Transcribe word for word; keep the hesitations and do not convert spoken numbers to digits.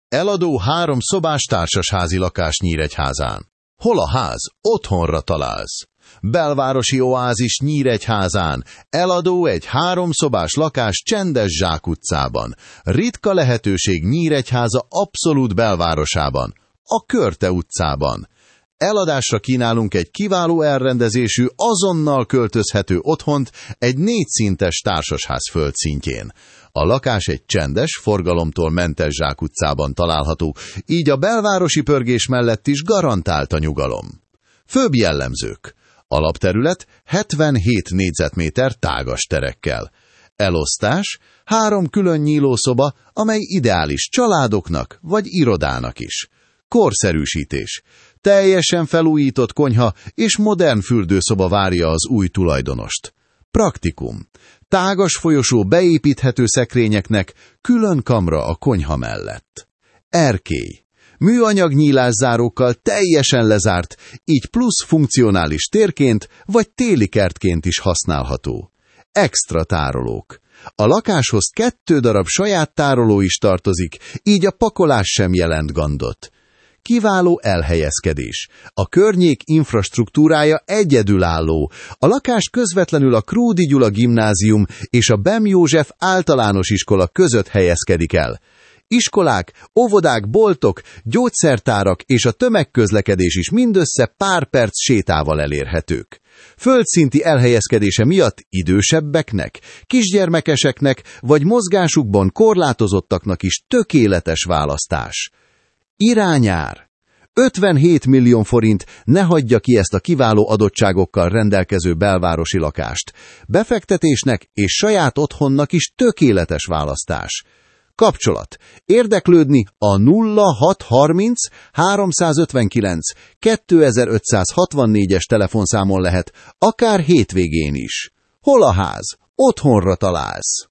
Eladó három szobás társasházi lakás Nyíregyházán. Hol a ház? Otthonra találsz. Belvárosi oázis Nyíregyházán. Eladó egy háromszobás lakás csendes zsákutcában. Ritka lehetőség Nyíregyháza abszolút belvárosában. A Körte utcában. Eladásra kínálunk egy kiváló elrendezésű, azonnal költözhető otthont egy négyszintes társasház földszintjén. A lakás egy csendes, forgalomtól mentes zsákutcában található, így a belvárosi pörgés mellett is garantált a nyugalom. Főbb jellemzők. Alapterület hetvenhét négyzetméter tágas terekkel. Elosztás, három külön nyílószoba, amely ideális családoknak vagy irodának is. Korszerűsítés. Teljesen felújított konyha és modern fürdőszoba várja az új tulajdonost. Praktikum. Tágas folyosó beépíthető szekrényeknek, külön kamra a konyha mellett. Erkély. Műanyag nyílászárókkal teljesen lezárt, így plusz funkcionális térként vagy téli kertként is használható. Extra tárolók. A lakáshoz kettő darab saját tároló is tartozik, így a pakolás sem jelent gondot. Kiváló elhelyezkedés. A környék infrastruktúrája egyedülálló. A lakás közvetlenül a Krúdy Gyula Gimnázium és a Bem József általános iskola között helyezkedik el. Iskolák, óvodák, boltok, gyógyszertárak és a tömegközlekedés is mindössze pár perc sétával elérhetők. Földszinti elhelyezkedése miatt idősebbeknek, kisgyermekeseknek vagy mozgásukban korlátozottaknak is tökéletes választás. Irányár. ötvenhét millió forint, ne hagyja ki ezt a kiváló adottságokkal rendelkező belvárosi lakást. Befektetésnek és saját otthonnak is tökéletes választás. Kapcsolat. Érdeklődni a nulla hat harminc háromszázötvenkilenc kétezer-ötszázhatvannégyes telefonszámon lehet, akár hétvégén is. Hol a ház? Otthonra találsz.